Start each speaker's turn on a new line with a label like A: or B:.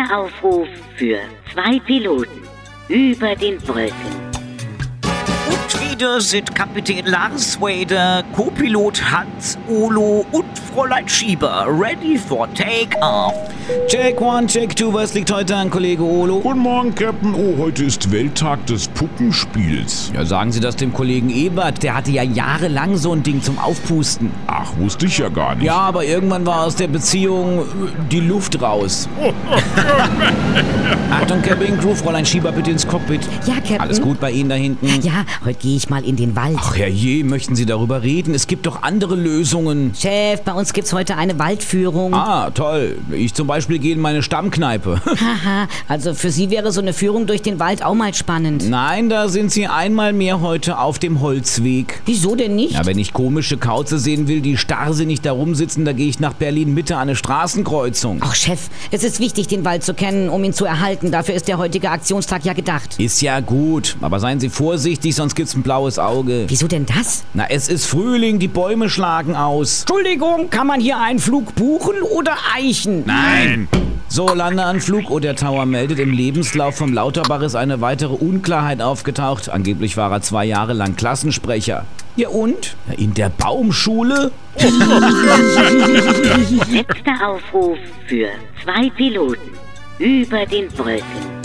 A: Letzter Aufruf für 2 Piloten über den Wolken.
B: Und wieder sind Kapitän Lars Wader, Co-Pilot Hans Olo und Fräulein Schieber ready for take-off.
C: Check 1, Check 2, was liegt heute an, Kollege Olo?
D: Guten Morgen, Captain. Oh, heute ist Welttag des Puppenspiels.
C: Ja, sagen Sie das dem Kollegen Ebert, der hatte ja jahrelang so ein Ding zum Aufpusten.
D: Ach, wusste ich ja gar nicht.
C: Ja, aber irgendwann war aus der Beziehung die Luft raus. Achtung, Cabin Crew, Fräulein Schieber, bitte ins Cockpit.
E: Ja, Captain.
C: Alles gut bei Ihnen da hinten?
E: Ja, heute gehe ich mal in den Wald.
C: Ach herrje, möchten Sie darüber reden? Es gibt doch andere Lösungen.
E: Chef, bei uns gibt's heute eine Waldführung.
C: Ah, toll. Ich zum Beispiel gehe in meine Stammkneipe.
E: Haha, also für Sie wäre so eine Führung durch den Wald auch mal spannend.
C: Nein, da sind Sie einmal mehr heute auf dem Holzweg.
E: Wieso denn nicht?
C: Ja, wenn ich komische Kauze sehen will, die starrsinnig da rumsitzen, da gehe ich nach Berlin-Mitte an eine Straßenkreuzung.
E: Ach Chef, es ist wichtig, den Wald zu kennen, um ihn zu erhalten. Dafür ist der heutige Aktionstag ja gedacht.
C: Ist ja gut, aber seien Sie vorsichtig, sonst gibt's ein blaues Auge.
E: Wieso denn das?
C: Na, es ist Frühling, die Bäume schlagen aus.
E: Entschuldigung, kann man hier einen Flug buchen oder eichen?
D: Nein.
C: So, Landeanflug. Oh, der Tower meldet, im Lebenslauf vom Lauterbach ist eine weitere Unklarheit aufgetaucht. Angeblich war er 2 Jahre lang Klassensprecher. Ja und? Ja, in der Baumschule?
A: Letzter Aufruf für 2 Piloten über den Wolken.